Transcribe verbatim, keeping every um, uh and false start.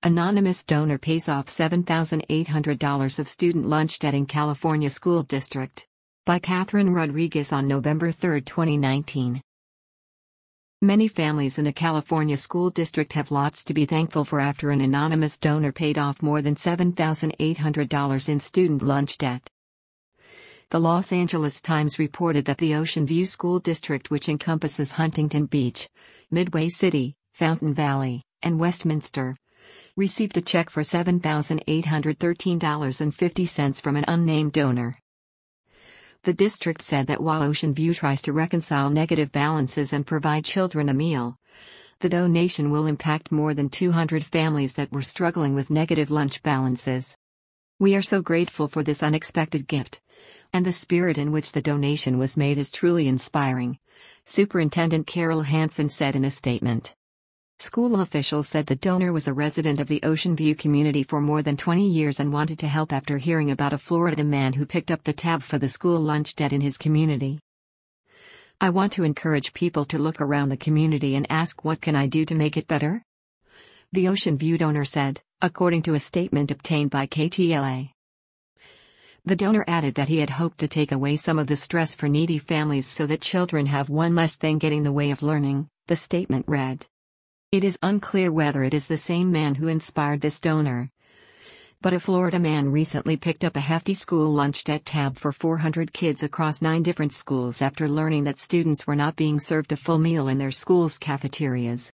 Anonymous donor pays off seven thousand eight hundred dollars of student lunch debt in California school district. By Catherine Rodriguez on November third, twenty nineteen. Many families in a California school district have lots to be thankful for after an anonymous donor paid off more than seven thousand eight hundred dollars in student lunch debt. The Los Angeles Times reported that the Ocean View School District, which encompasses Huntington Beach, Midway City, Fountain Valley, and Westminster, received a check for seven thousand eight hundred thirteen dollars and fifty cents from an unnamed donor. The district said that while Ocean View tries to reconcile negative balances and provide children a meal, the donation will impact more than two hundred families that were struggling with negative lunch balances. "We are so grateful for this unexpected gift, and the spirit in which the donation was made is truly inspiring," Superintendent Carol Hansen said in a statement. School officials said the donor was a resident of the Ocean View community for more than twenty years and wanted to help after hearing about a Florida man who picked up the tab for the school lunch debt in his community. "I want to encourage people to look around the community and ask, what can I do to make it better?" the Ocean View donor said, according to a statement obtained by K T L A. The donor added that he had hoped to take away some of the stress for needy families so that children have one less thing getting in the way of learning, the statement read. It is unclear whether it is the same man who inspired this donor, but a Florida man recently picked up a hefty school lunch debt tab for four hundred kids across nine different schools after learning that students were not being served a full meal in their school's cafeterias.